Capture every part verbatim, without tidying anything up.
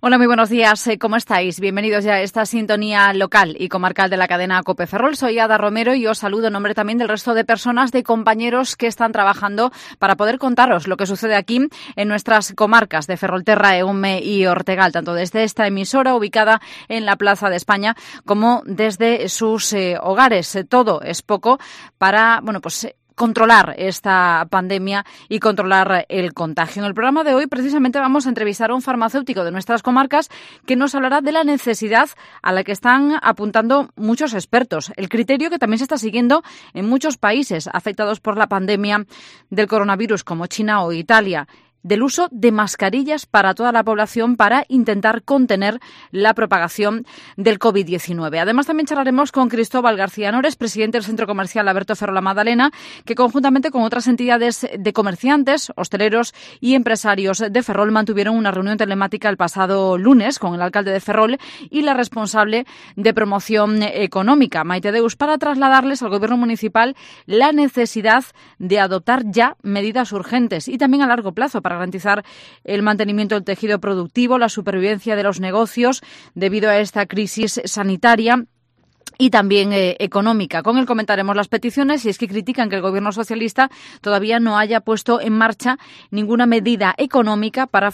Hola, muy buenos días. ¿Cómo estáis? Bienvenidos ya a esta sintonía local y comarcal de la cadena COPE Ferrol. Soy Ada Romero y os saludo en nombre también del resto de personas, de compañeros que están trabajando para poder contaros lo que sucede aquí en nuestras comarcas de Ferrolterra, Eume y Ortegal, tanto desde esta emisora ubicada en la Plaza de España como desde sus eh, hogares. Todo es poco para, bueno, pues controlar esta pandemia y controlar el contagio. En el programa de hoy precisamente vamos a entrevistar a un farmacéutico de nuestras comarcas que nos hablará de la necesidad a la que están apuntando muchos expertos, el criterio que también se está siguiendo en muchos países afectados por la pandemia del coronavirus como China o Italia, del uso de mascarillas para toda la población para intentar contener la propagación del COVID diecinueve. Además, también charlaremos con Cristóbal García Nores, presidente del Centro Comercial Alberto Ferrol La Magdalena, que conjuntamente con otras entidades de comerciantes, hosteleros y empresarios de Ferrol mantuvieron una reunión telemática el pasado lunes con el alcalde de Ferrol y la responsable de promoción económica, Maite Deus, para trasladarles al gobierno municipal la necesidad de adoptar ya medidas urgentes y también a largo plazo para garantizar el mantenimiento del tejido productivo, la supervivencia de los negocios debido a esta crisis sanitaria y también eh, económica. Con él comentaremos las peticiones y es que critican que el Gobierno socialista todavía no haya puesto en marcha ninguna medida económica para,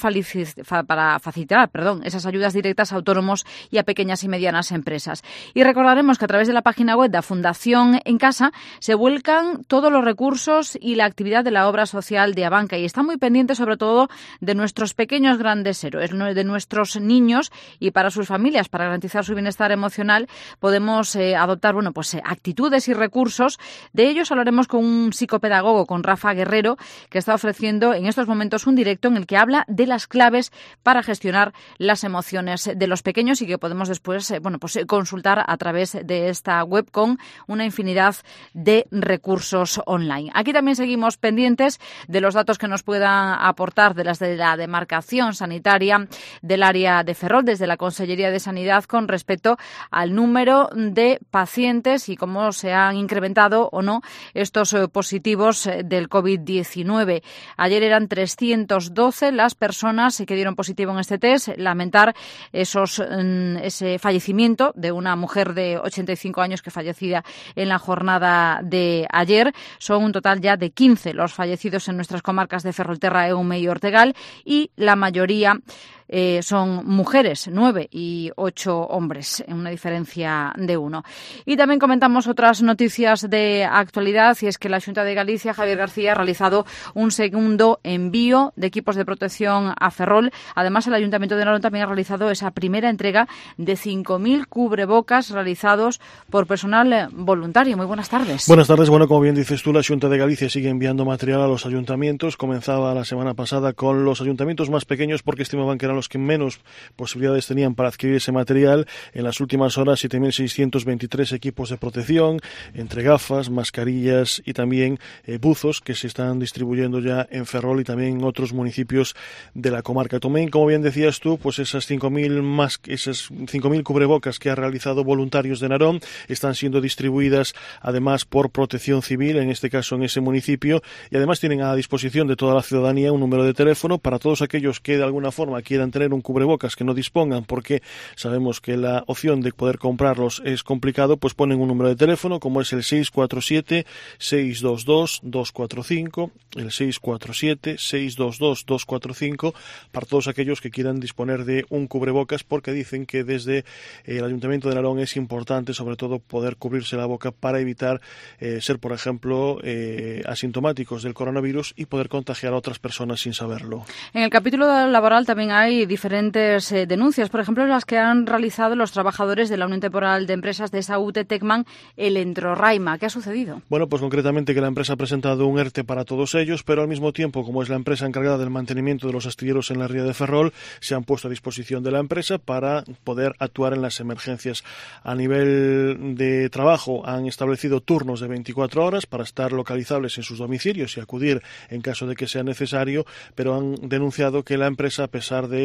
para facilitar perdón, esas ayudas directas a autónomos y a pequeñas y medianas empresas. Y recordaremos que a través de la página web de Fundación En Casa se vuelcan todos los recursos y la actividad de la obra social de Abanca y está muy pendiente sobre todo de nuestros pequeños grandes héroes, de nuestros niños y para sus familias, para garantizar su bienestar emocional podemos Eh, adoptar bueno, pues, eh, actitudes y recursos. De ellos hablaremos con un psicopedagogo, con Rafa Guerrero, que está ofreciendo en estos momentos un directo en el que habla de las claves para gestionar las emociones de los pequeños y que podemos después eh, bueno, pues, eh, consultar a través de esta web con una infinidad de recursos online. Aquí también seguimos pendientes de los datos que nos puedan aportar de las de la demarcación sanitaria del área de Ferrol desde la Consellería de Sanidad con respecto al número de de pacientes y cómo se han incrementado o no estos eh, positivos eh, del COVID diecinueve. Ayer eran trescientos doce las personas que dieron positivo en este test. Lamentar esos, mm, ese fallecimiento de una mujer de ochenta y cinco años que fallecía en la jornada de ayer. Son un total ya de quince los fallecidos en nuestras comarcas de Ferrolterra, Eume y Ortegal y la mayoría Eh, son mujeres, nueve y ocho hombres, en una diferencia de uno. Y también comentamos otras noticias de actualidad, y es que la Xunta de Galicia, Javier García, ha realizado un segundo envío de equipos de protección a Ferrol. Además, el Ayuntamiento de Narón también ha realizado esa primera entrega de cinco mil cubrebocas realizados por personal voluntario. Muy buenas tardes. Buenas tardes. Bueno, como bien dices tú, la Xunta de Galicia sigue enviando material a los ayuntamientos. Comenzaba la semana pasada con los ayuntamientos más pequeños porque estimaban que eran los que menos posibilidades tenían para adquirir ese material. En las últimas horas, siete mil seiscientos veintitrés equipos de protección, entre gafas, mascarillas y también eh, buzos que se están distribuyendo ya en Ferrol y también en otros municipios de la comarca. También, como bien decías tú, pues esas cinco mil más, esas cinco mil cubrebocas que ha realizado voluntarios de Narón están siendo distribuidas además por Protección Civil, en este caso en ese municipio, y además tienen a disposición de toda la ciudadanía un número de teléfono para todos aquellos que de alguna forma quieran tener un cubrebocas que no dispongan porque sabemos que la opción de poder comprarlos es complicado, pues ponen un número de teléfono como es el seis cuatro siete, seis dos dos, dos cuatro cinco, el seis cuatro siete, seis dos dos, dos cuatro cinco para todos aquellos que quieran disponer de un cubrebocas, porque dicen que desde el Ayuntamiento de Narón es importante sobre todo poder cubrirse la boca para evitar eh, ser, por ejemplo, eh, asintomáticos del coronavirus y poder contagiar a otras personas sin saberlo. En el capítulo laboral también hay diferentes eh, denuncias, por ejemplo, las que han realizado los trabajadores de la Unión Temporal de Empresas de Saúde Tecman, el Entroraima. ¿Qué ha sucedido? Bueno, pues concretamente que la empresa ha presentado un ERTE para todos ellos, pero al mismo tiempo, como es la empresa encargada del mantenimiento de los astilleros en la ría de Ferrol, se han puesto a disposición de la empresa para poder actuar en las emergencias. A nivel de trabajo han establecido turnos de veinticuatro horas para estar localizables en sus domicilios y acudir en caso de que sea necesario, pero han denunciado que la empresa, a pesar de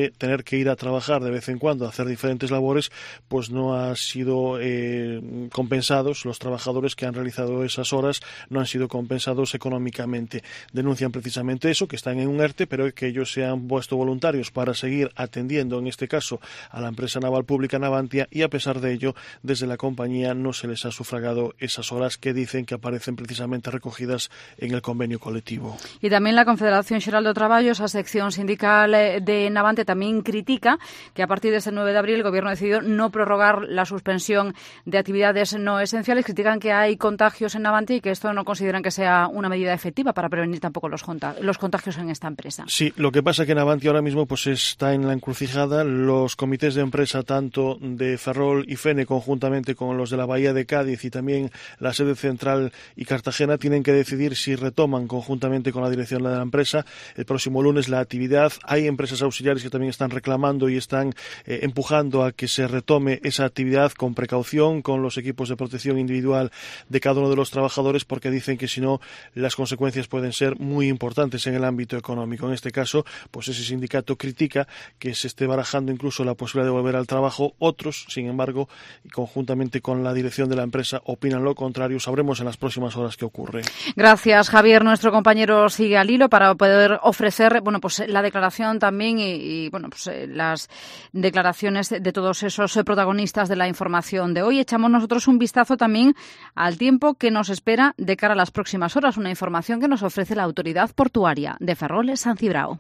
de tener que ir a trabajar de vez en cuando, a hacer diferentes labores, pues no han sido eh, compensados, los trabajadores que han realizado esas horas no han sido compensados económicamente. Denuncian precisamente eso, que están en un ERTE, pero que ellos se han puesto voluntarios para seguir atendiendo, en este caso, a la empresa naval pública Navantia, y a pesar de ello, desde la compañía no se les ha sufragado esas horas que dicen que aparecen precisamente recogidas en el convenio colectivo. Y también la Confederación Xeral do Traballo, esa sección sindical de Navantia, también critica que a partir de este nueve de abril el Gobierno ha decidido no prorrogar la suspensión de actividades no esenciales. Critican que hay contagios en Navantia y que esto no consideran que sea una medida efectiva para prevenir tampoco los, los contagios en esta empresa. Sí, lo que pasa es que Navantia ahora mismo pues está en la encrucijada. Los comités de empresa, tanto de Ferrol y Fene, conjuntamente con los de la Bahía de Cádiz y también la sede central y Cartagena, tienen que decidir si retoman conjuntamente con la dirección de la empresa el próximo lunes la actividad. Hay empresas auxiliares que también están reclamando y están eh, empujando a que se retome esa actividad con precaución, con los equipos de protección individual de cada uno de los trabajadores, porque dicen que si no las consecuencias pueden ser muy importantes en el ámbito económico. En este caso, pues ese sindicato critica que se esté barajando incluso la posibilidad de volver al trabajo. Otros, sin embargo, y conjuntamente con la dirección de la empresa, opinan lo contrario. Sabremos en las próximas horas qué ocurre. Gracias, Javier. Nuestro compañero sigue al hilo para poder ofrecer, bueno, pues la declaración también y, y bueno, pues las declaraciones de todos esos protagonistas de la información de hoy. Echamos nosotros un vistazo también al tiempo que nos espera de cara a las próximas horas, una información que nos ofrece la Autoridad Portuaria de Ferrol San Cibrao.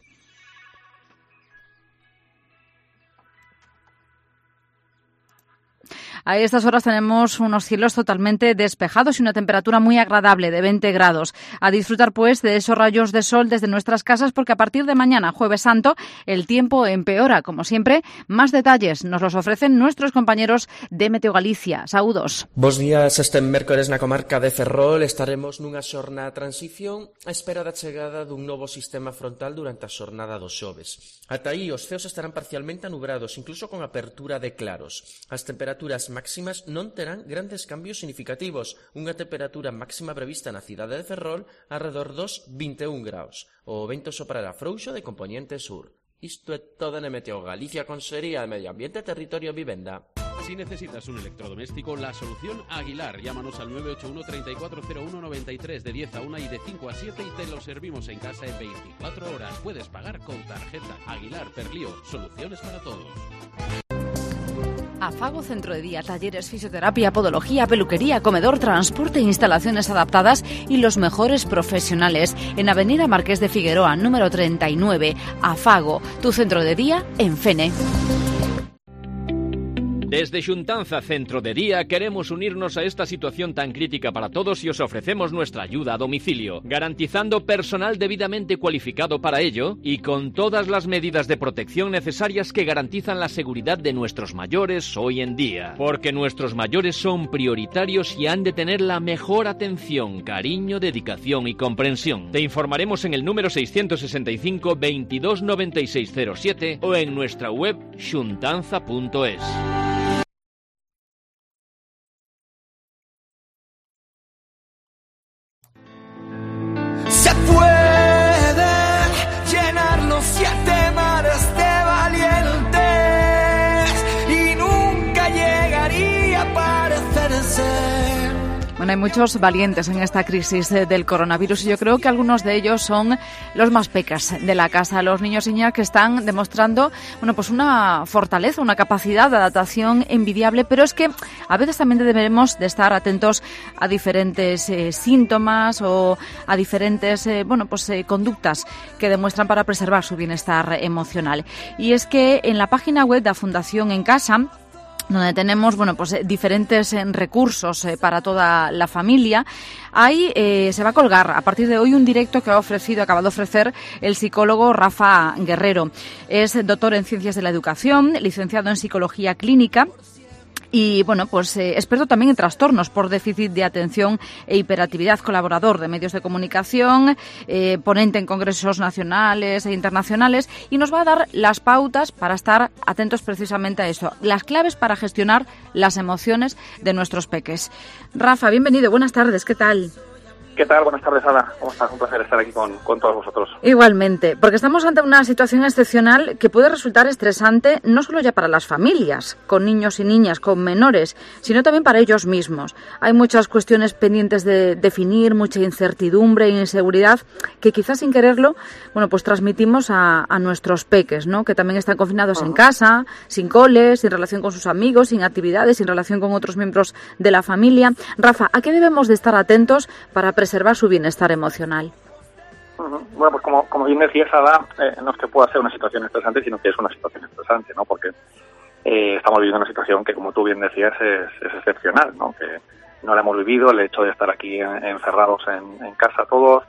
A estas horas tenemos unos cielos totalmente despejados y una temperatura muy agradable de veinte grados. A disfrutar, pues, de esos rayos de sol desde nuestras casas, porque a partir de mañana, Jueves Santo, el tiempo empeora. Como siempre, más detalles nos los ofrecen nuestros compañeros de Meteo Galicia. Saúdos. Bos días. Este mércores na comarca de Ferrol estaremos nunha xornada de transición á espera da chegada dun novo sistema frontal durante a xornada do xoves. Ata aí, os ceos estarán parcialmente anubrados, incluso con apertura de claros. As temperaturas máximas non terán grandes cambios significativos. Unha temperatura máxima prevista na cidade de Ferrol alrededor dos vinte e un graus. O vento soprará frouxo de componente sur. Isto é todo en Meteo Galicia, Consellería de Medio Ambiente, Territorio e Vivenda. Si necesitas un electrodoméstico, la solución Aguilar. Llámanos al nueve ocho uno, treinta y cuatro cero uno, noventa y tres de diez a una y de cinco a siete y te lo servimos en casa en veinticuatro horas. Puedes pagar con tarjeta. Aguilar, Perlío, soluciones para todos. Afago Centro de Día, talleres, fisioterapia, podología, peluquería, comedor, transporte, instalaciones adaptadas y los mejores profesionales. En Avenida Marqués de Figueroa, número treinta y nueve. Afago, tu centro de día en Fene. Desde Xuntanza Centro de Día queremos unirnos a esta situación tan crítica para todos y os ofrecemos nuestra ayuda a domicilio, garantizando personal debidamente cualificado para ello y con todas las medidas de protección necesarias que garantizan la seguridad de nuestros mayores hoy en día. Porque nuestros mayores son prioritarios y han de tener la mejor atención, cariño, dedicación y comprensión. Te informaremos en el número seiscientos sesenta y cinco, veintidós noventa y seis cero siete o en nuestra web xuntanza punto es. Se pueden llenar los siete mares de valientes y nunca llegaría a parecerse. Bueno, hay muchos valientes en esta crisis del coronavirus y yo creo que algunos de ellos son los más pecas de la casa, los niños y niñas que están demostrando, bueno, pues una fortaleza, una capacidad de adaptación envidiable, pero es que a veces también debemos de estar atentos a diferentes eh, síntomas o a diferentes, eh, bueno, pues eh, conductas que demuestran para preservar su bienestar emocional. Y es que en la página web de la Fundación En Casa, donde tenemos, bueno, pues diferentes eh, recursos eh, para toda la familia, ahí eh, se va a colgar a partir de hoy un directo que ha ofrecido, acaba de ofrecer el psicólogo Rafa Guerrero. Es doctor en Ciencias de la Educación, licenciado en Psicología Clínica y, bueno, pues eh, experto también en trastornos por déficit de atención e hiperactividad, colaborador de medios de comunicación, eh, ponente en congresos nacionales e internacionales, y nos va a dar las pautas para estar atentos precisamente a eso, las claves para gestionar las emociones de nuestros peques. Rafa, bienvenido, buenas tardes, ¿qué tal? ¿Qué tal? Buenas tardes, Ada. ¿Cómo estás? Un placer estar aquí con, con todos vosotros. Igualmente, porque estamos ante una situación excepcional que puede resultar estresante no solo ya para las familias, con niños y niñas, con menores, sino también para ellos mismos. Hay muchas cuestiones pendientes de definir, mucha incertidumbre e inseguridad que quizás sin quererlo, bueno, pues transmitimos a, a nuestros peques, ¿no? Que también están confinados uh-huh. en casa, sin cole, sin relación con sus amigos, sin actividades, sin relación con otros miembros de la familia. Rafa, ¿a qué debemos de estar atentos para preservar su bienestar emocional? Uh-huh. Bueno, pues como, como bien decías, Ada, eh, no es que pueda ser una situación estresante, sino que es una situación estresante, ¿no? Porque eh, estamos viviendo una situación que, como tú bien decías, es, es excepcional, ¿no? Que no la hemos vivido, el hecho de estar aquí en, encerrados en, en casa todos,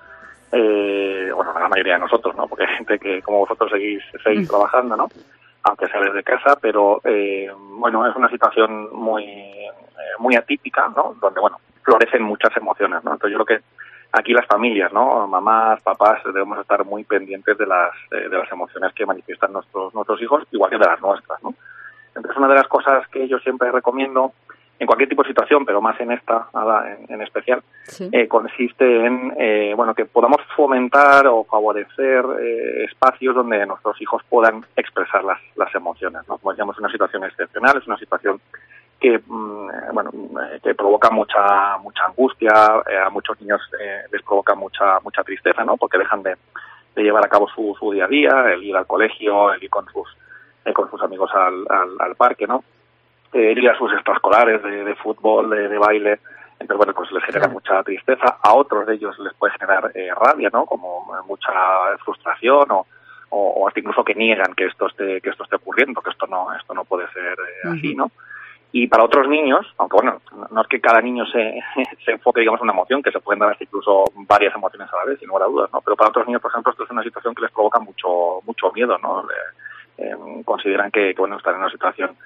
eh, bueno, la mayoría de nosotros, ¿no? Porque hay gente que, como vosotros, seguís, seguís uh-huh. trabajando, ¿no? Aunque sea desde casa, pero, eh, bueno, es una situación muy, eh, muy atípica, ¿no? Donde, bueno, florecen muchas emociones, ¿no? Entonces yo creo que aquí las familias, ¿no? Mamás, papás, debemos estar muy pendientes de las eh, de las emociones que manifiestan nuestros nuestros hijos, igual que de las nuestras, ¿no? Entonces una de las cosas que yo siempre recomiendo, en cualquier tipo de situación, pero más en esta, nada, en, en especial, sí. eh, consiste en, eh, bueno, que podamos fomentar o favorecer eh, espacios donde nuestros hijos puedan expresar las, las emociones, ¿no? Como decíamos, es una situación excepcional, es una situación que bueno que provoca mucha mucha angustia, eh, a muchos niños eh, les provoca mucha mucha tristeza, ¿no? Porque dejan de, de llevar a cabo su, su día a día, el ir al colegio, el ir con sus eh, con sus amigos al, al, al parque, ¿no? Eh, ir a sus extraescolares de, de fútbol, de, de baile. Entonces, bueno, pues les genera mucha tristeza. A otros de ellos les puede generar eh, rabia, ¿no? Como mucha frustración o, o, o hasta incluso que niegan que esto esté que esto esté ocurriendo, que esto no esto no puede ser eh, uh-huh. así, ¿no? Y para otros niños, aunque bueno, no es que cada niño se, se enfoque, digamos, en una emoción, que se pueden dar hasta incluso varias emociones a la vez, sin lugar a dudas, ¿no? Pero para otros niños, por ejemplo, esto es una situación que les provoca mucho mucho miedo, ¿no? Le, eh, consideran que, que, bueno, están en una situación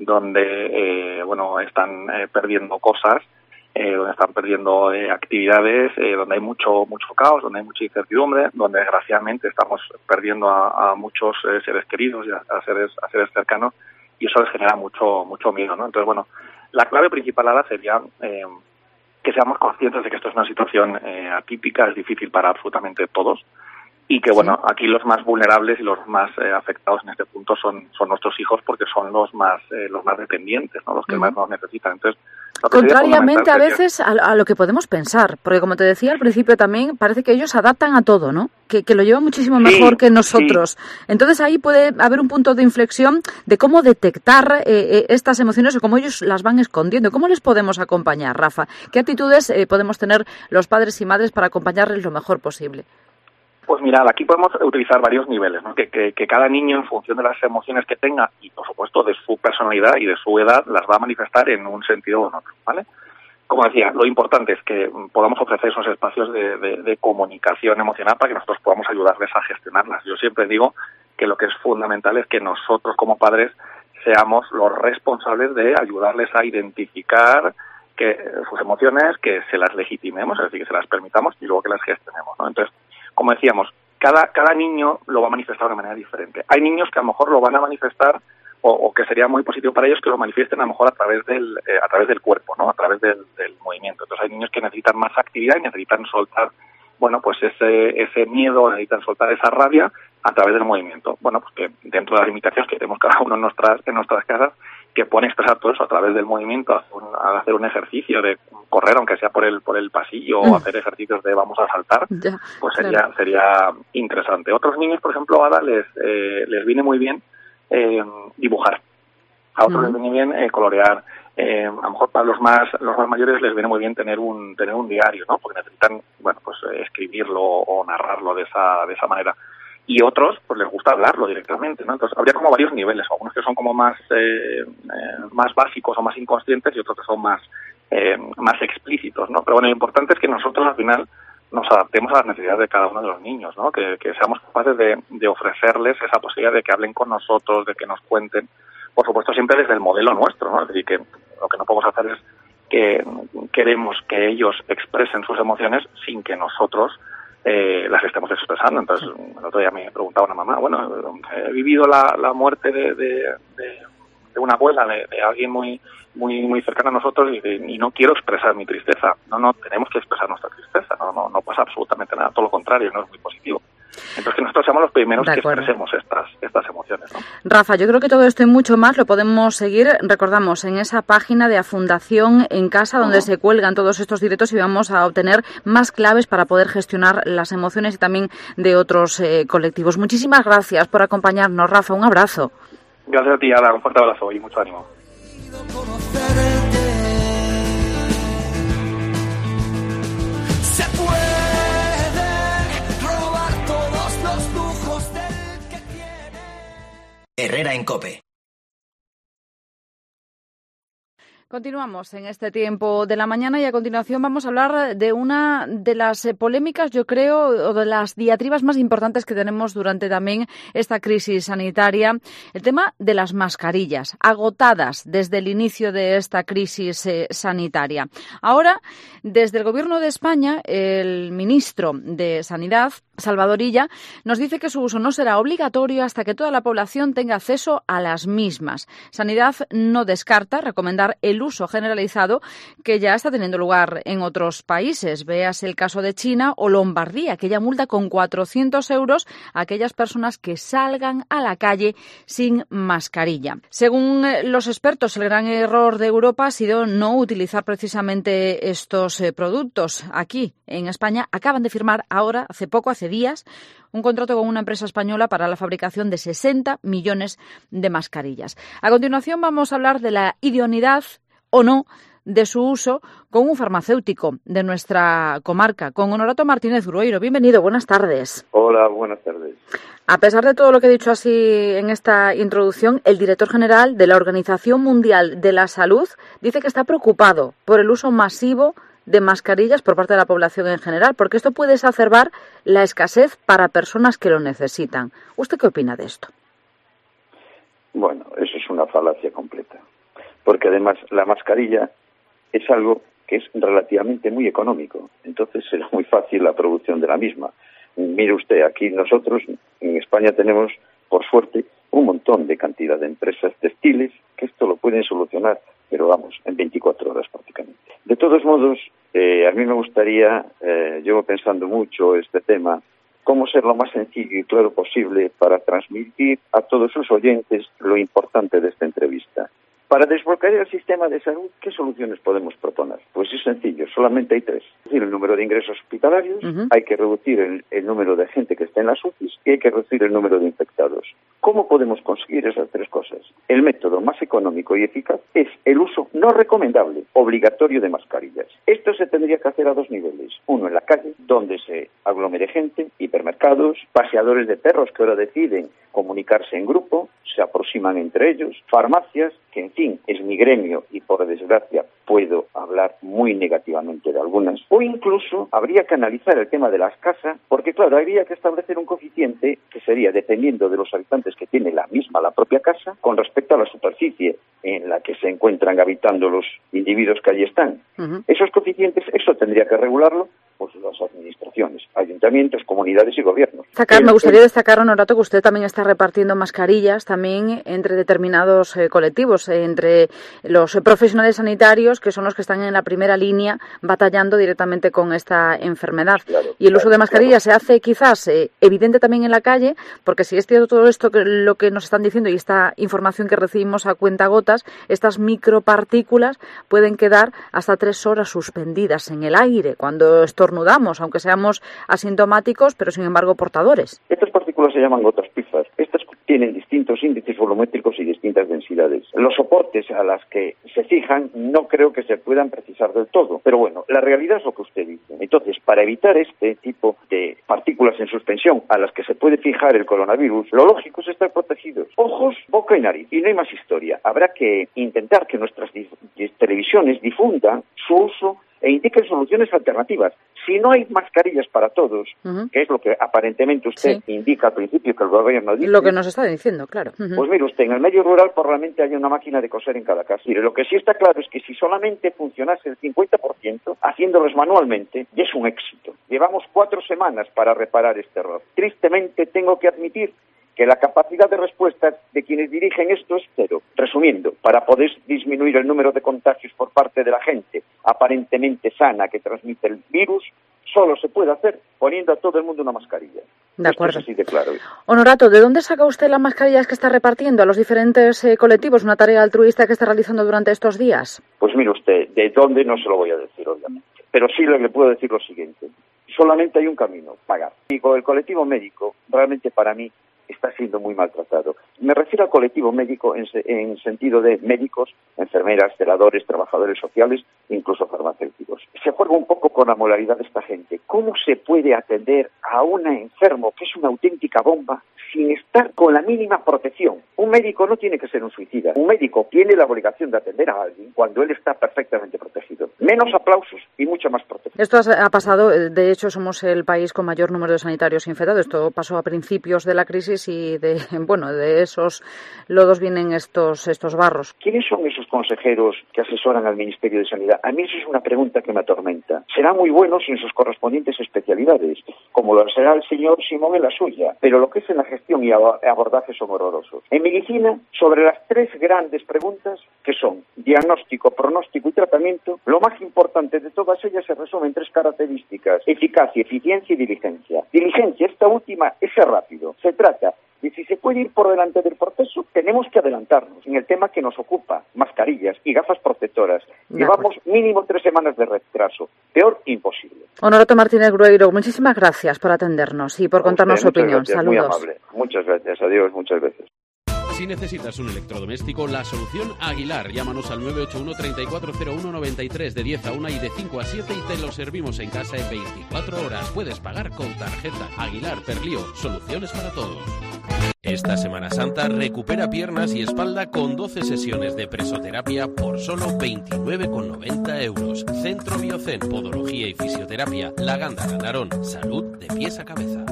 donde, eh, bueno, están eh, perdiendo cosas, eh, donde están perdiendo eh, actividades, eh, donde hay mucho mucho caos, donde hay mucha incertidumbre, donde desgraciadamente estamos perdiendo a, a muchos eh, seres queridos y a, a seres a seres cercanos, y eso les genera mucho mucho miedo, ¿no? Entonces, bueno, la clave principal ahora sería eh, que seamos conscientes de que esto es una situación eh, atípica, es difícil para absolutamente todos, y que, bueno, sí. aquí los más vulnerables y los más eh, afectados en este punto son son nuestros hijos, porque son los más eh, los más dependientes, ¿no? Los que uh-huh. más nos necesitan. Entonces, contrariamente a veces a, a lo que podemos pensar, porque como te decía al principio también, parece que ellos se adaptan a todo, ¿no? Que, que lo llevan muchísimo mejor sí, que nosotros. Sí. Entonces ahí puede haber un punto de inflexión de cómo detectar eh, estas emociones o cómo ellos las van escondiendo. ¿Cómo les podemos acompañar, Rafa? ¿Qué actitudes eh, podemos tener los padres y madres para acompañarles lo mejor posible? Pues mirad, aquí podemos utilizar varios niveles, ¿no? Que, que, que cada niño, en función de las emociones que tenga y, por supuesto, de su personalidad y de su edad, las va a manifestar en un sentido o en otro, ¿vale? Como decía, lo importante es que podamos ofrecer esos espacios de, de, de comunicación emocional para que nosotros podamos ayudarles a gestionarlas. Yo siempre digo que lo que es fundamental es que nosotros, como padres, seamos los responsables de ayudarles a identificar que sus emociones, que se las legitimemos, es decir, que se las permitamos y luego que las gestionemos, ¿no? Entonces, como decíamos, cada cada niño lo va a manifestar de una manera diferente. Hay niños que a lo mejor lo van a manifestar o, o que sería muy positivo para ellos que lo manifiesten a lo mejor a través del eh, a través del cuerpo, ¿no? A través del, del movimiento. Entonces hay niños que necesitan más actividad y necesitan soltar, bueno, pues ese ese miedo, necesitan soltar esa rabia a través del movimiento. Bueno, pues que dentro de las limitaciones que tenemos cada uno en nuestras en nuestras casas, que pueden expresar todo eso a través del movimiento, hacer un, hacer un ejercicio de correr, aunque sea por el por el pasillo, mm. o hacer ejercicios de vamos a saltar, ya, pues sería claro. sería interesante. Otros niños, por ejemplo, Ada, les eh, les viene muy bien eh, dibujar. A otros mm. les viene bien eh, colorear. Eh, a lo mejor para los más los más mayores les viene muy bien tener un tener un diario, ¿no? Porque necesitan, bueno, pues eh, escribirlo o narrarlo de esa de esa manera. Y otros, pues les gusta hablarlo directamente, ¿no? Entonces, habría como varios niveles, algunos que son como más eh, eh, más básicos o más inconscientes y otros que son más eh, más explícitos, ¿no? Pero bueno, lo importante es que nosotros al final nos adaptemos a las necesidades de cada uno de los niños, ¿no? Que, que seamos capaces de, de ofrecerles esa posibilidad de que hablen con nosotros, de que nos cuenten, por supuesto siempre desde el modelo nuestro, ¿no? Es decir, que lo que no podemos hacer es que queremos que ellos expresen sus emociones sin que nosotros Eh, las estemos expresando. Entonces, el otro día me preguntaba una mamá, bueno, he vivido la, la muerte de, de, de, de una abuela, de, de alguien muy muy muy cercana a nosotros, y, de, y no quiero expresar mi tristeza. No, no, tenemos que expresar nuestra tristeza, no, no, no pasa absolutamente nada, todo lo contrario, no es muy positivo. Entonces, que nosotros seamos los primeros que expresemos estas estas emociones, ¿no? Rafa, yo creo que todo esto y mucho más lo podemos seguir, recordamos, en esa página de A Fundación en Casa, donde uh-huh. se cuelgan todos estos directos y vamos a obtener más claves para poder gestionar las emociones y también de otros eh, colectivos. Muchísimas gracias por acompañarnos, Rafa. Un abrazo. Gracias a ti, Ada. Un fuerte abrazo y mucho ánimo. Herrera en COPE. Continuamos en este tiempo de la mañana y a continuación vamos a hablar de una de las polémicas, yo creo, o de las diatribas más importantes que tenemos durante también esta crisis sanitaria, el tema de las mascarillas, agotadas desde el inicio de esta crisis eh, sanitaria. Ahora, desde el Gobierno de España, el ministro de Sanidad, Salvador Illa, nos dice que su uso no será obligatorio hasta que toda la población tenga acceso a las mismas. Sanidad no descarta recomendar el uso generalizado que ya está teniendo lugar en otros países. Veas el caso de China o Lombardía, que ya multa con cuatrocientos euros a aquellas personas que salgan a la calle sin mascarilla. Según los expertos, el gran error de Europa ha sido no utilizar precisamente estos eh, productos. Aquí, en España, acaban de firmar ahora, hace poco, hace días, un contrato con una empresa española para la fabricación de sesenta millones de mascarillas. A continuación vamos a hablar de la idoneidad o no de su uso con un farmacéutico de nuestra comarca, con Honorato Martínez Grueiro. Bienvenido, buenas tardes. Hola, buenas tardes. A pesar de todo lo que he dicho así en esta introducción, el director general de la Organización Mundial de la Salud dice que está preocupado por el uso masivo de mascarillas por parte de la población en general, porque esto puede exacerbar la escasez para personas que lo necesitan. ¿Usted qué opina de esto? Bueno, eso es una falacia completa, porque además la mascarilla es algo que es relativamente muy económico, entonces será muy fácil la producción de la misma. Mire usted, aquí nosotros en España tenemos, por suerte, un montón de cantidad de empresas textiles que esto lo pueden solucionar, pero vamos, en veinticuatro horas prácticamente. De todos modos, eh, a mí me gustaría, eh, llevo pensando mucho este tema, cómo ser lo más sencillo y claro posible para transmitir a todos sus oyentes lo importante de esta entrevista. Para desbloquear el sistema de salud, ¿qué soluciones podemos proponer? Pues es sencillo, solamente hay tres. Reducir el número de ingresos hospitalarios, uh-huh. hay que reducir el, el número de gente que está en las U C Is y hay que reducir el número de infectados. ¿Cómo podemos conseguir esas tres cosas? El método más económico y eficaz es el uso no recomendable, obligatorio de mascarillas. Esto se tendría que hacer a dos niveles. Uno en la calle, donde se aglomere gente, hipermercados, paseadores de perros que ahora deciden comunicarse en grupo, se aproximan entre ellos, farmacias, que en fin es mi gremio y por desgracia puedo hablar muy negativamente de algunas, o incluso habría que analizar el tema de las casas, porque claro, habría que establecer un coeficiente que sería dependiendo de los habitantes que tiene la misma, la propia casa, con respecto a la superficie en la que se encuentran habitando los individuos que allí están. Uh-huh. Esos coeficientes, eso tendría que regularlo pues las administraciones, ayuntamientos, comunidades y gobiernos. Destacar, me gustaría destacar, Honorato, que usted también está repartiendo mascarillas también entre determinados eh, colectivos, eh, entre los eh, profesionales sanitarios, que son los que están en la primera línea batallando directamente con esta enfermedad. Claro, y el claro, uso de mascarillas claro. se hace quizás eh, evidente también en la calle, porque si es cierto todo esto que lo que nos están diciendo y esta información que recibimos a cuentagotas, estas micropartículas pueden quedar hasta tres horas suspendidas en el aire cuando estornudamos, aunque seamos asintomáticos, pero sin embargo portadores. Estas partículas se llaman gotas pifas. Estas tienen distintos índices volumétricos y distintas densidades. Los soportes a las que se fijan no creo que se puedan precisar del todo, pero bueno, la realidad es lo que usted dice. Entonces, para evitar este tipo de partículas en suspensión a las que se puede fijar el coronavirus, lo lógico es estar protegidos. Ojos, boca y nariz. Y no hay más historia. Habrá que intentar que nuestras di- televisiones difundan su uso e indiquen soluciones alternativas. Si no hay mascarillas para todos, uh-huh. que es lo que aparentemente usted sí. indica al principio que el gobierno dice... Lo que nos está diciendo, claro. Uh-huh. Pues mire usted, en el medio rural probablemente hay una máquina de coser en cada casa. Mire, lo que sí está claro es que si solamente funcionase el cincuenta por ciento, haciéndolos manualmente, ya es un éxito. Llevamos cuatro semanas para reparar este error. Tristemente tengo que admitir que la capacidad de respuesta de quienes dirigen esto es cero. Resumiendo, para poder disminuir el número de contagios por parte de la gente aparentemente sana que transmite el virus, solo se puede hacer poniendo a todo el mundo una mascarilla. De acuerdo. Esto es así de claro. Honorato, ¿de dónde saca usted las mascarillas que está repartiendo a los diferentes eh, colectivos? ¿Una tarea altruista que está realizando durante estos días? Pues mire usted, de dónde no se lo voy a decir, obviamente. Pero sí le puedo decir lo siguiente. Solamente hay un camino, pagar. Y con el colectivo médico, realmente para mí, está siendo muy maltratado. Me refiero al colectivo médico en, en sentido de médicos, enfermeras, celadores, trabajadores sociales, incluso farmacéuticos. Se juega un poco con la moralidad de esta gente. ¿Cómo se puede atender a un enfermo que es una auténtica bomba sin estar con la mínima protección? Un médico no tiene que ser un suicida. Un médico tiene la obligación de atender a alguien cuando él está perfectamente protegido. Menos aplausos y mucha más protección. Esto ha pasado, de hecho somos el país con mayor número de sanitarios infectados. Esto pasó a principios de la crisis y de, bueno, de esos lodos vienen estos, estos barros. ¿Quiénes son esos consejeros que asesoran al Ministerio de Sanidad? A mí eso es una pregunta que me atormenta. Serán muy buenos en sus correspondientes especialidades, como lo será el señor Simón en la suya, pero lo que es en la gestión y abordaje son horrorosos. En medicina, sobre las tres grandes preguntas, que son diagnóstico, pronóstico y tratamiento, lo más importante de todas ellas se resume en tres características: eficacia, eficiencia y diligencia. Diligencia, esta última, es ser rápido. Se trata y si se puede ir por delante del proceso, tenemos que adelantarnos en el tema que nos ocupa, mascarillas y gafas protectoras. Llevamos mínimo tres semanas de retraso. Peor, imposible. Honorato Martínez Grueiro, muchísimas gracias por atendernos y por contarnos su opinión. Gracias, saludos. Muy amable. Muchas gracias. Adiós, muchas veces. Si necesitas un electrodoméstico, la solución Aguilar. Llámanos al nueve ocho uno, treinta y cuatro cero uno, noventa y tres de diez a una y de cinco a siete y te lo servimos en casa en veinticuatro horas. Puedes pagar con tarjeta. Aguilar Perlío, soluciones para todos. Esta Semana Santa recupera piernas y espalda con doce sesiones de presoterapia por solo veintinueve con noventa euros. Centro Biocen, Podología y Fisioterapia. La Gándara, Narón. Salud de pies a cabeza.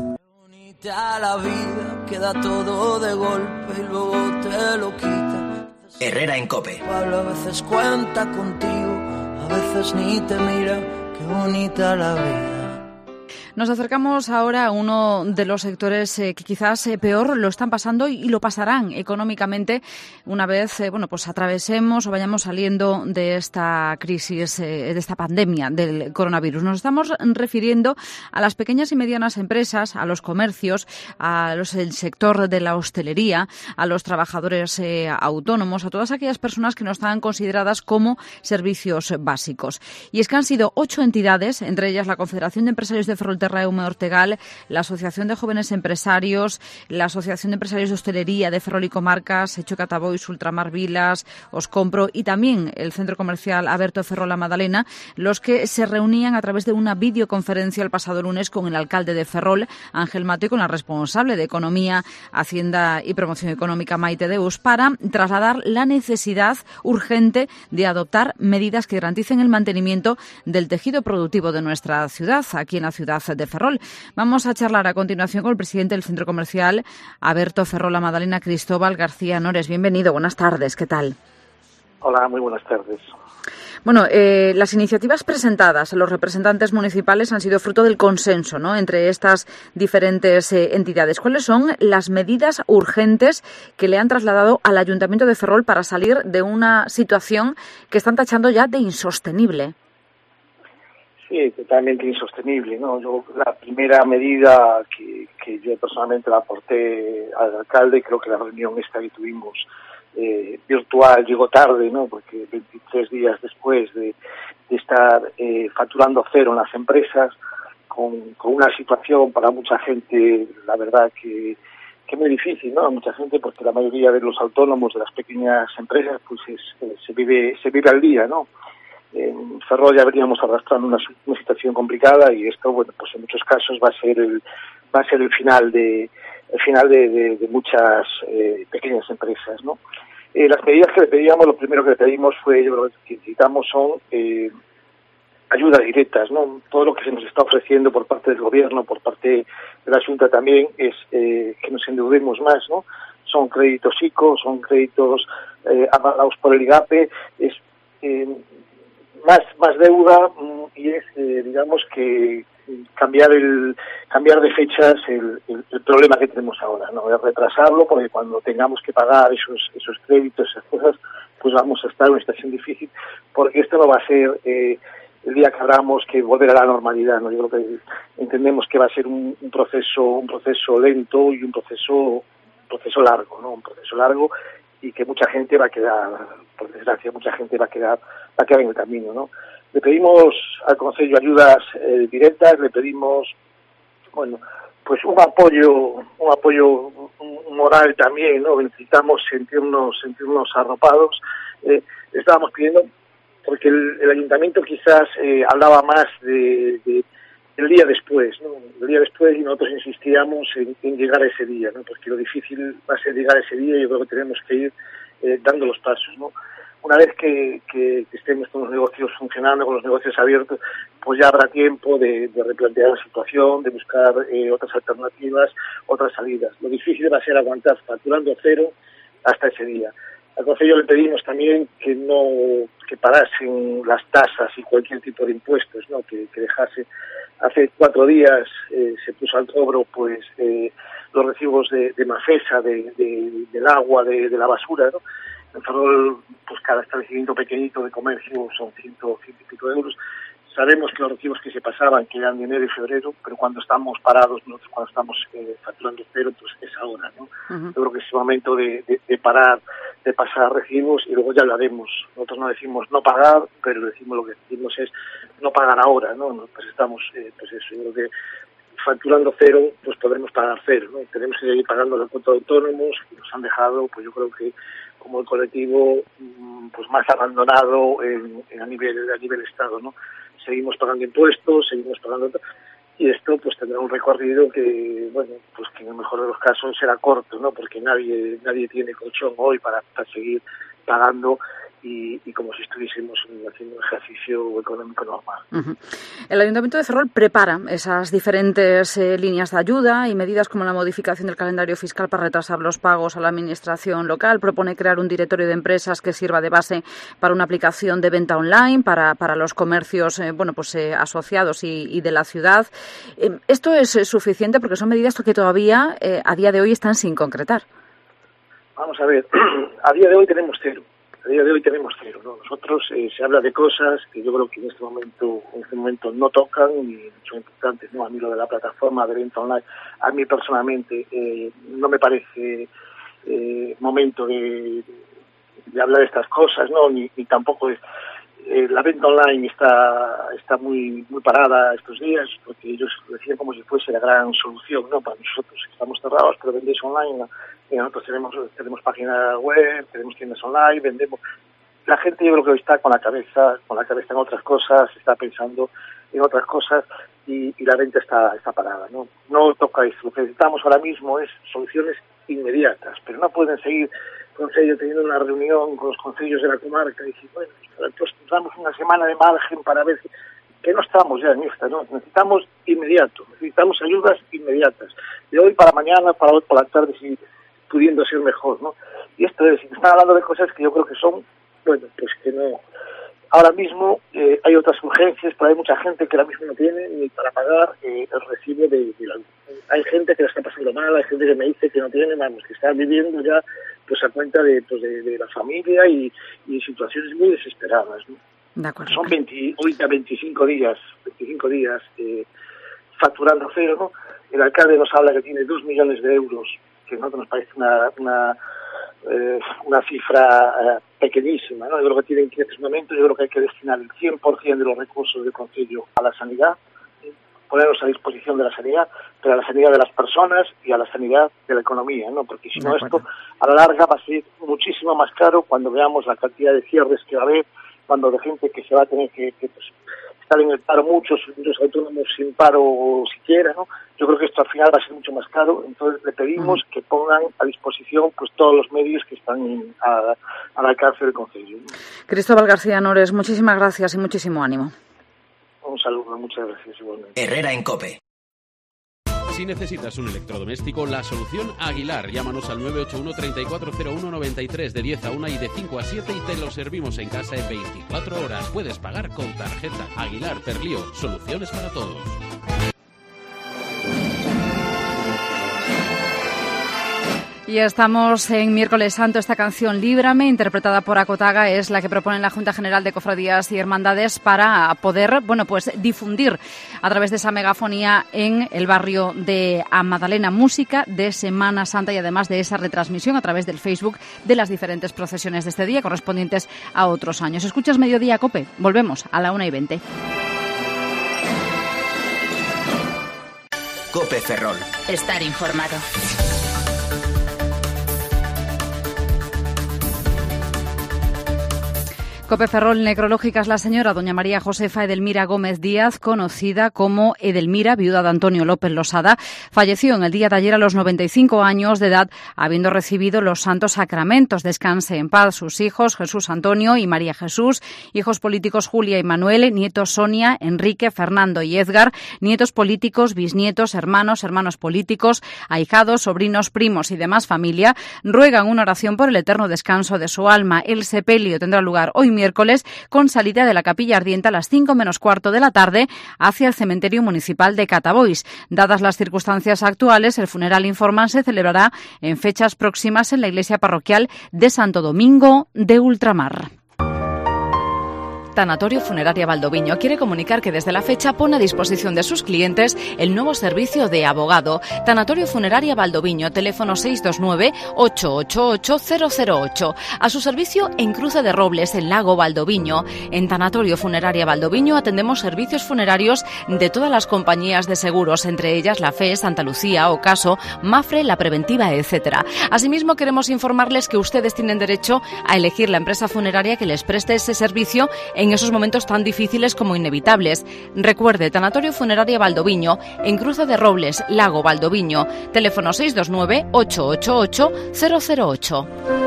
La vida queda todo de golpe y luego te lo quita. Herrera en COPE. Pablo a veces cuenta contigo, a veces ni te mira, qué bonita la vida. Nos acercamos ahora a uno de los sectores eh, que quizás eh, peor lo están pasando y, y lo pasarán económicamente una vez eh, bueno, pues atravesemos o vayamos saliendo de esta crisis, eh, de esta pandemia del coronavirus. Nos estamos refiriendo a las pequeñas y medianas empresas, a los comercios, a los, el sector de la hostelería, a los trabajadores eh, autónomos, a todas aquellas personas que no están consideradas como servicios básicos. Y es que han sido ocho entidades, entre ellas la Confederación de Empresarios de Ferrolterra Eume Ortegal, la Asociación de Jóvenes Empresarios, la Asociación de Empresarios de Hostelería de Ferrol y Comarcas, Hecho Catabois, Ultramar Vilas, Os Compro y también el Centro Comercial Aberto Ferrol La Madalena, los que se reunían a través de una videoconferencia el pasado lunes con el alcalde de Ferrol, Ángel Mato, y con la responsable de Economía, Hacienda y Promoción Económica, Maite Deus, para trasladar la necesidad urgente de adoptar medidas que garanticen el mantenimiento del tejido productivo de nuestra ciudad, aquí en la ciudad de Ferrol. Vamos a charlar a continuación con el presidente del Centro Comercial Aberto Ferrol La Madalena, Cristóbal García Nores. Bienvenido, buenas tardes, ¿qué tal? Hola, muy buenas tardes. Bueno, eh, las iniciativas presentadas a los representantes municipales han sido fruto del consenso, ¿no?, entre estas diferentes eh, entidades. ¿Cuáles son las medidas urgentes que le han trasladado al Ayuntamiento de Ferrol para salir de una situación que están tachando ya de insostenible? Sí, totalmente insostenible, ¿no? Yo, la primera medida que, que yo personalmente la aporté al alcalde, creo que la reunión esta que tuvimos eh, virtual llegó tarde, ¿no? Porque veintitrés días después de, de estar eh, facturando cero en las empresas, con, con una situación para mucha gente, la verdad que que es muy difícil, ¿no? Mucha gente, porque la mayoría de los autónomos de las pequeñas empresas, pues es, eh, se vive se vive al día, ¿no? En Ferrol ya veníamos arrastrando una, una situación complicada y esto, bueno, pues en muchos casos va a ser el va a ser el final de el final de, de, de muchas eh, pequeñas empresas, ¿no? Eh, las medidas que le pedíamos, lo primero que le pedimos fue, yo creo que necesitamos son eh, ayudas directas, ¿no? Todo lo que se nos está ofreciendo por parte del gobierno, por parte de la Junta también, es eh, que nos endeudemos más, ¿no? Son créditos I C O, son créditos eh, avalados por el IGAPE, es eh, más más deuda y es, eh, digamos, que cambiar el cambiar de fechas el, el, el problema que tenemos ahora, ¿no? Es retrasarlo, porque cuando tengamos que pagar esos esos créditos, esas cosas, pues vamos a estar en una situación difícil, porque esto no va a ser eh, el día que hablamos que volver a la normalidad, ¿no? Yo creo que entendemos que va a ser un, un proceso un proceso lento y un proceso un proceso largo, ¿no? Un proceso largo y que mucha gente va a quedar, por desgracia, mucha gente va a quedar va a quedar en el camino, ¿no? Le pedimos al Concello ayudas eh, directas, le pedimos, bueno, pues un apoyo, un apoyo moral también, ¿no? Necesitamos sentirnos, sentirnos arropados. Eh, le estábamos pidiendo, porque el, el Ayuntamiento quizás eh, hablaba más de, de el día después, ¿no? El día después, y nosotros insistíamos en, en llegar a ese día, ¿no? Porque lo difícil va a ser llegar a ese día y yo creo que tenemos que ir eh, dando los pasos, ¿no? Una vez que, que, que estemos con los negocios funcionando, con los negocios abiertos, pues ya habrá tiempo de, de replantear la situación, de buscar eh, otras alternativas, otras salidas. Lo difícil va a ser aguantar facturando cero hasta ese día. Al Concello le pedimos también que no que parasen las tasas y cualquier tipo de impuestos, ¿no? Que, que dejase. Hace cuatro días eh, se puso al cobro pues eh, los recibos de, de Mafesa, de, de, del agua, de, de la basura, ¿no? En Ferrol, pues cada establecimiento pequeñito de comercio son ciento, ciento y pico de euros. Sabemos que los recibos que se pasaban que eran de enero y febrero, pero cuando estamos parados, nosotros cuando estamos eh, facturando cero, pues es ahora, ¿no? Uh-huh. Yo creo que es el momento de, de, de parar, de pasar recibos y luego ya lo haremos. Nosotros no decimos no pagar, pero decimos lo que decimos es no pagar ahora, ¿no? Pues estamos, eh, pues eso, yo creo que facturando cero, pues podremos pagar cero, ¿no? Tenemos que seguir pagando la cuota de autónomos que nos han dejado, pues yo creo que como el colectivo pues más abandonado en, en a nivel a nivel Estado, ¿no? Seguimos pagando impuestos, seguimos pagando y esto pues tendrá un recorrido que, bueno, pues que en el mejor de los casos será corto, ¿no? Porque nadie nadie tiene colchón hoy para, para seguir pagando y, y como si estuviésemos haciendo un ejercicio económico normal. Uh-huh. El Ayuntamiento de Ferrol prepara esas diferentes eh, líneas de ayuda y medidas como la modificación del calendario fiscal para retrasar los pagos a la administración local. Propone crear un directorio de empresas que sirva de base para una aplicación de venta online para, para los comercios eh, bueno, pues, eh, asociados y, y de la ciudad. Eh, ¿Esto es eh, suficiente? Porque son medidas que todavía eh, a día de hoy están sin concretar. Vamos a ver, a día de hoy tenemos cero. A día de hoy tenemos cero, ¿no? Nosotros eh, se habla de cosas que yo creo que en este momento en este momento no tocan y son importantes, ¿no? A mí lo de la plataforma de venta online, a mí personalmente eh, no me parece eh, momento de, de hablar de estas cosas, ¿no? Ni, ni tampoco es, eh, la venta online está está muy muy parada estos días porque ellos decían como si fuese la gran solución, ¿no? Para nosotros estamos cerrados, pero vendéis online, ¿no? Y nosotros tenemos tenemos página web, tenemos tiendas online, vendemos. La gente yo creo que está con la cabeza con la cabeza en otras cosas, está pensando en otras cosas y, y la venta está está parada, ¿no? No toca eso. Lo que necesitamos ahora mismo es soluciones inmediatas, pero no pueden seguir Concello teniendo una reunión con los concellos de la comarca y decir, bueno, pues damos una semana de margen para ver que, que no estamos ya en esta, ¿no? Necesitamos inmediato, necesitamos ayudas inmediatas, de hoy para mañana, para hoy por la tarde, si pudiendo ser mejor, ¿no? Y esto es, están hablando de cosas que yo creo que son, bueno, pues que no. Ahora mismo eh, hay otras urgencias, pero hay mucha gente que ahora mismo no tiene ni para pagar eh, el recibo de, de la luz. Hay gente que la está pasando mal, hay gente que me dice que no tiene, vamos, que está viviendo ya pues a cuenta de, pues, de, de la familia y, y situaciones muy desesperadas, ¿no? De acuerdo. Son veinte, ahorita veinticinco días, veinticinco días eh, facturando cero, ¿no? El alcalde nos habla que tiene dos millones de euros, que a nosotros nos parece una una, eh, una cifra eh, pequeñísima, ¿no? Yo creo que tienen que en este momento, yo creo que hay que destinar el cien por ciento de los recursos del Concello a la sanidad, ¿sí? Ponerlos a disposición de la sanidad, pero a la sanidad de las personas y a la sanidad de la economía, ¿no? Porque si no esto a la larga va a ser muchísimo más caro cuando veamos la cantidad de cierres que va a haber, cuando de gente que se va a tener que, que pues, estar en el paro, muchos, muchos autónomos sin paro siquiera, ¿no? Yo creo que esto al final va a ser mucho más caro, entonces le pedimos uh-huh. que pongan a disposición pues todos los medios que están a, al alcance del Concello, ¿no? Cristóbal García Nores, muchísimas gracias y muchísimo ánimo. Un saludo, muchas gracias igualmente. Herrera en COPE. Si necesitas un electrodoméstico, la solución Aguilar. Llámanos al nueve ocho uno, treinta y cuatro cero uno, noventa y tres de diez a una y de cinco a siete y te lo servimos en casa en veinticuatro horas. Puedes pagar con tarjeta. Aguilar Perlío, soluciones para todos. Y estamos en Miércoles Santo. Esta canción, Líbrame, interpretada por Acotaga, es la que propone la Junta General de Cofradías y Hermandades para poder, bueno, pues difundir a través de esa megafonía en el barrio de Amadalena música de Semana Santa y además de esa retransmisión a través del Facebook de las diferentes procesiones de este día correspondientes a otros años. Escuchas Mediodía Cope. Volvemos a la una y veinte. Cope Ferrol. Estar informado. Cope Ferrol, necrológica es la señora doña María Josefa Edelmira Gómez Díaz, conocida como Edelmira, viuda de Antonio López Losada. Falleció en el día de ayer a los noventa y cinco años de edad, habiendo recibido los santos sacramentos. Descanse en paz sus hijos, Jesús Antonio y María Jesús, hijos políticos Julia y Manuel, nietos Sonia, Enrique, Fernando y Edgar, nietos políticos, bisnietos, hermanos, hermanos políticos, ahijados, sobrinos, primos y demás familia. Ruegan una oración por el eterno descanso de su alma. El sepelio tendrá lugar hoy miércoles con salida de la Capilla Ardiente a las cinco menos cuarto de la tarde hacia el cementerio municipal de Catabois. Dadas las circunstancias actuales, el funeral, informan, se celebrará en fechas próximas en la iglesia parroquial de Santo Domingo de Ultramar. Tanatorio Funeraria Valdoviño quiere comunicar que desde la fecha pone a disposición de sus clientes el nuevo servicio de abogado. Tanatorio Funeraria Valdoviño, teléfono seis dos nueve, ocho ocho ocho, cero cero ocho. A su servicio en Cruce de Robles, en Lago Valdoviño. En Tanatorio Funeraria Valdoviño atendemos servicios funerarios de todas las compañías de seguros, entre ellas la F E, Santa Lucía, Ocaso, Mafre, La Preventiva, etcétera. Asimismo, queremos informarles que ustedes tienen derecho a elegir la empresa funeraria que les preste ese servicio en esos momentos tan difíciles como inevitables. Recuerde, Tanatorio Funeraria Valdoviño, en Cruce de Robles, Lago Valdoviño, teléfono seis dos nueve, ocho ocho ocho, cero cero ocho.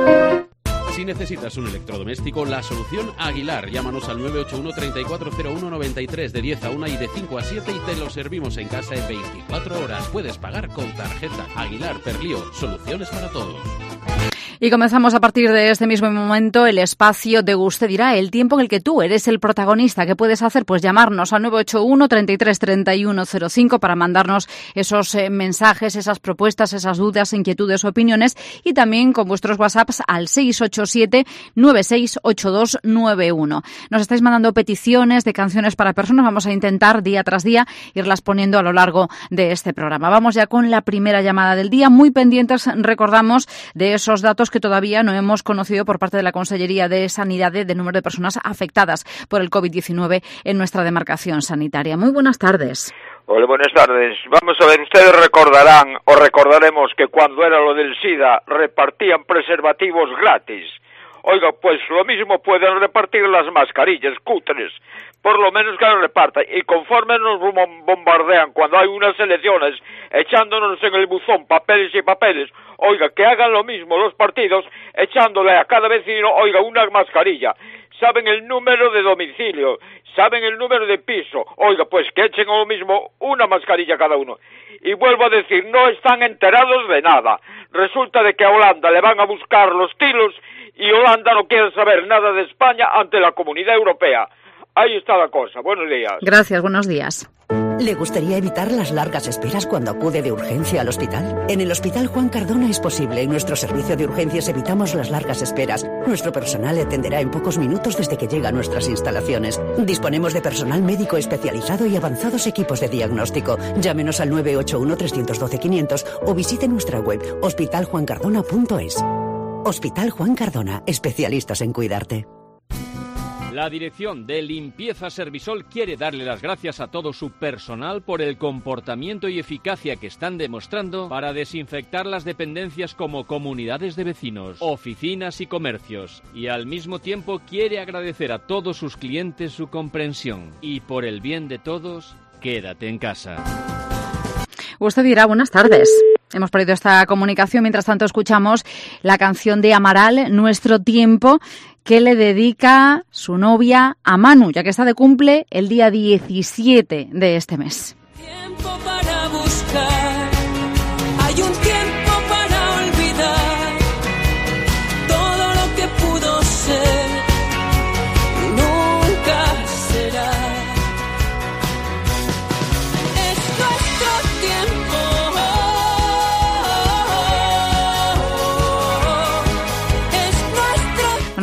Si necesitas un electrodoméstico, la solución Aguilar. Llámanos al nueve ocho uno, treinta y cuatro cero uno, noventa y tres de diez a una y de cinco a siete y te lo servimos en casa en veinticuatro horas. Puedes pagar con tarjeta. Aguilar, Perlío, soluciones para todos. Y comenzamos a partir de este mismo momento el espacio de Usted dirá, el tiempo en el que tú eres el protagonista. ¿Qué puedes hacer? Pues llamarnos al nueve ocho uno, treinta y tres, treinta y uno cero cinco para mandarnos esos eh, mensajes, esas propuestas, esas dudas, inquietudes, opiniones, y también con vuestros WhatsApps al seis ocho siete, nueve seis ocho dos nueve uno. Nos estáis mandando peticiones de canciones para personas. Vamos a intentar día tras día irlas poniendo a lo largo de este programa. Vamos ya con la primera llamada del día. Muy pendientes, recordamos, de esos datos que todavía no hemos conocido por parte de la Consellería de Sanidad de número de personas afectadas por el COVID diecinueve en nuestra demarcación sanitaria. Muy buenas tardes. Hola, buenas tardes. Vamos a ver, ustedes recordarán o recordaremos que cuando era lo del SIDA repartían preservativos gratis. Oiga, pues lo mismo pueden repartir las mascarillas cutres, por lo menos que las repartan. Y conforme nos bombardean cuando hay unas elecciones, echándonos en el buzón papeles y papeles, oiga, que hagan lo mismo los partidos, echándole a cada vecino, oiga, una mascarilla. Saben el número de domicilio, saben el número de piso, oiga, pues que echen lo mismo una mascarilla cada uno. Y vuelvo a decir, no están enterados de nada. Resulta de que a Holanda le van a buscar los tilos y Holanda no quiere saber nada de España ante la Comunidad Europea. Ahí está la cosa. Buenos días. Gracias, buenos días. ¿Le gustaría evitar las largas esperas cuando acude de urgencia al hospital? En el Hospital Juan Cardona es posible. En nuestro servicio de urgencias evitamos las largas esperas. Nuestro personal le atenderá en pocos minutos desde que llega a nuestras instalaciones. Disponemos de personal médico especializado y avanzados equipos de diagnóstico. Llámenos al nueve ocho uno, tres uno dos, quinientos o visite nuestra web hospital juan cardona punto es. Hospital Juan Cardona, especialistas en cuidarte. La dirección de Limpieza Servisol quiere darle las gracias a todo su personal por el comportamiento y eficacia que están demostrando para desinfectar las dependencias como comunidades de vecinos, oficinas y comercios. Y al mismo tiempo quiere agradecer a todos sus clientes su comprensión. Y por el bien de todos, quédate en casa. Usted dirá, buenas tardes. Hemos perdido esta comunicación. Mientras tanto, escuchamos la canción de Amaral, Nuestro Tiempo, que le dedica su novia a Manu, ya que está de cumple el día diecisiete de este mes. Tiempo para buscar, hay un tiempo para olvidar todo lo que pudo ser, nunca será. Es nuestro tiempo.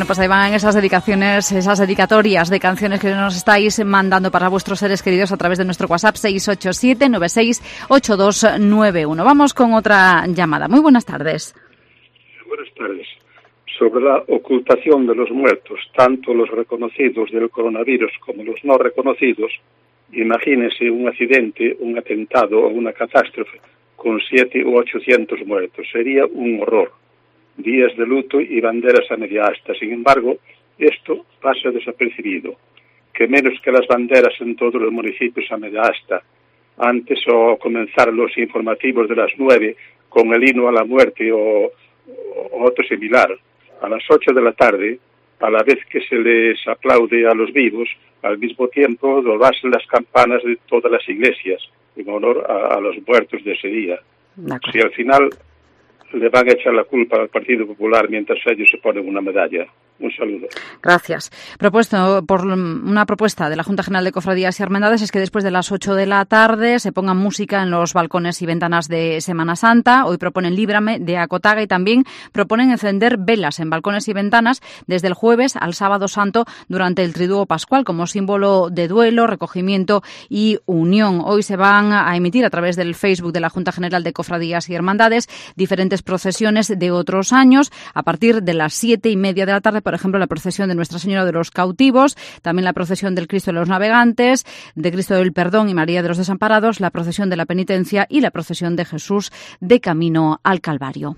Bueno, pues ahí van esas dedicaciones, esas dedicatorias de canciones que nos estáis mandando para vuestros seres queridos a través de nuestro WhatsApp seis ocho siete nueve seis ocho dos nueve uno. Vamos con otra llamada. Muy buenas tardes. Buenas tardes. Sobre la ocultación de los muertos, tanto los reconocidos del coronavirus como los no reconocidos, imagínese un accidente, un atentado o una catástrofe con siete u ochocientos muertos. Sería un horror. Días de luto y banderas a media asta. Sin embargo, esto pasa desapercibido. Que menos que las banderas en todos los municipios a media asta. Antes o comenzar los informativos de las nueve con el himno a la muerte o, o otro similar. A las ocho de la tarde, a la vez que se les aplaude a los vivos, al mismo tiempo doblasen las campanas de todas las iglesias en honor a, a los muertos de ese día. Si al final le van a echar la culpa al Partido Popular mientras ellos se ponen una medalla. Un saludo. Gracias. Propuesto por una propuesta de la Junta General de Cofradías y Hermandades es que después de las ocho de la tarde se ponga música en los balcones y ventanas de Semana Santa. Hoy proponen Líbrame de Acotaga y también proponen encender velas en balcones y ventanas desde el jueves al sábado santo durante el Triduo Pascual como símbolo de duelo, recogimiento y unión. Hoy se van a emitir a través del Facebook de la Junta General de Cofradías y Hermandades diferentes procesiones de otros años a partir de las siete y media de la tarde. Por ejemplo, la procesión de Nuestra Señora de los Cautivos, también la procesión del Cristo de los Navegantes, de Cristo del Perdón y María de los Desamparados, la procesión de la Penitencia y la procesión de Jesús de camino al Calvario.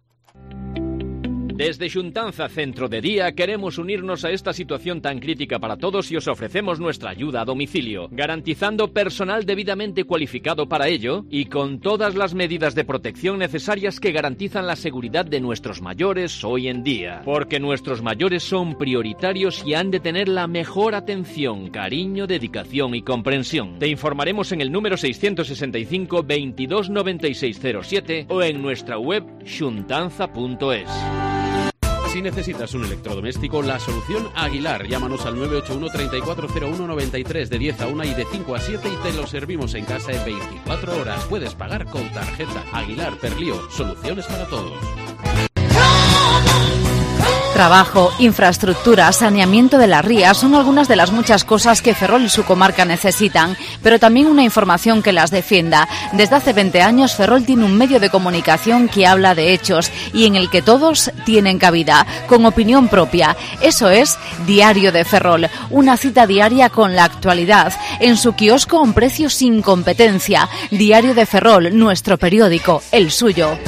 Desde Xuntanza Centro de Día queremos unirnos a esta situación tan crítica para todos y os ofrecemos nuestra ayuda a domicilio, garantizando personal debidamente cualificado para ello y con todas las medidas de protección necesarias que garantizan la seguridad de nuestros mayores hoy en día. Porque nuestros mayores son prioritarios y han de tener la mejor atención, cariño, dedicación y comprensión. Te informaremos en el número seiscientos sesenta y cinco veintidós noventa y seis cero siete o en nuestra web xuntanza punto es. Si necesitas un electrodoméstico, la solución Aguilar. Llámanos al nueve ocho uno, treinta y cuatro cero uno, noventa y tres de diez a una y de cinco a siete y te lo servimos en casa en veinticuatro horas. Puedes pagar con tarjeta. Aguilar Perlío. Soluciones para todos. Trabajo, infraestructura, saneamiento de las rías son algunas de las muchas cosas que Ferrol y su comarca necesitan, pero también una información que las defienda. Desde hace veinte años Ferrol tiene un medio de comunicación que habla de hechos y en el que todos tienen cabida, con opinión propia. Eso es Diario de Ferrol, una cita diaria con la actualidad, en su kiosco a un precio sin competencia. Diario de Ferrol, nuestro periódico, el suyo.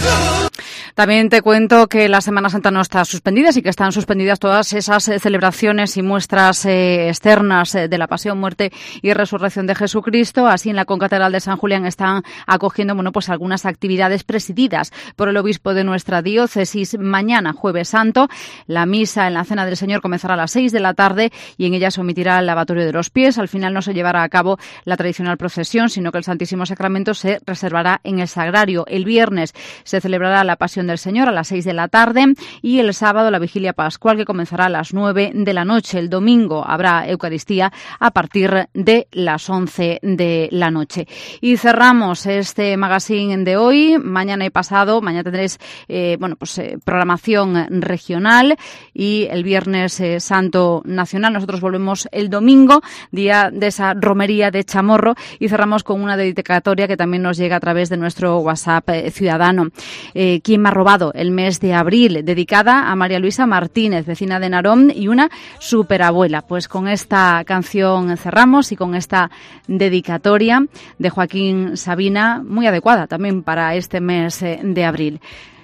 También te cuento que la Semana Santa no está suspendida, sí que están suspendidas todas esas eh, celebraciones y muestras eh, externas eh, de la Pasión, Muerte y Resurrección de Jesucristo. Así, en la Concatedral de San Julián están acogiendo, bueno, pues algunas actividades presididas por el obispo de nuestra diócesis. Mañana, Jueves Santo, la misa en la Cena del Señor comenzará a las seis de la tarde y en ella se omitirá el lavatorio de los pies. Al final no se llevará a cabo la tradicional procesión, sino que el Santísimo Sacramento se reservará en el sagrario. El viernes se celebrará la Pasión del Señor a las seis de la tarde y el sábado la vigilia pascual que comenzará a las nueve de la noche. El domingo habrá Eucaristía a partir de las once de la noche. Y cerramos este magazine de hoy. Mañana y pasado, mañana tendréis eh, bueno, pues, eh, programación regional y el Viernes eh, Santo Nacional. Nosotros volvemos el domingo, día de esa romería de Chamorro, y cerramos con una dedicatoria que también nos llega a través de nuestro WhatsApp eh, ciudadano. Eh, ¿Quién me ha robado el mes de abril? Dedicada a María Luisa Martínez, vecina de Narón y una superabuela. Pues con esta canción cerramos y con esta dedicatoria de Joaquín Sabina, muy adecuada también para este mes de abril.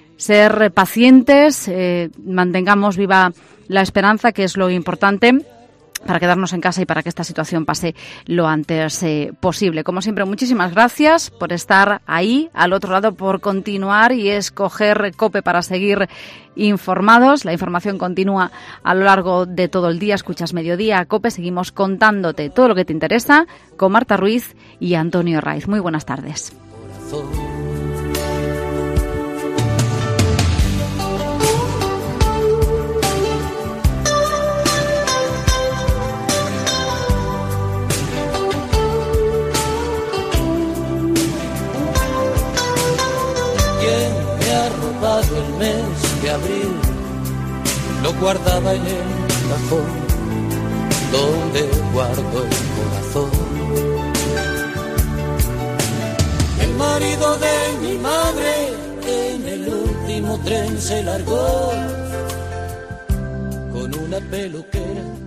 Ser pacientes, eh, mantengamos viva la esperanza, que es lo importante, para quedarnos en casa y para que esta situación pase lo antes eh, posible. Como siempre, muchísimas gracias por estar ahí, al otro lado, por continuar y escoger COPE para seguir informados. La información continúa a lo largo de todo el día. Escuchas Mediodía COPE. Seguimos contándote todo lo que te interesa con Marta Ruiz y Antonio Raiz. Muy buenas tardes. El mes de abril lo guardaba en el cajón donde guardo el corazón. El marido de mi madre en el último tren se largó con una peluquera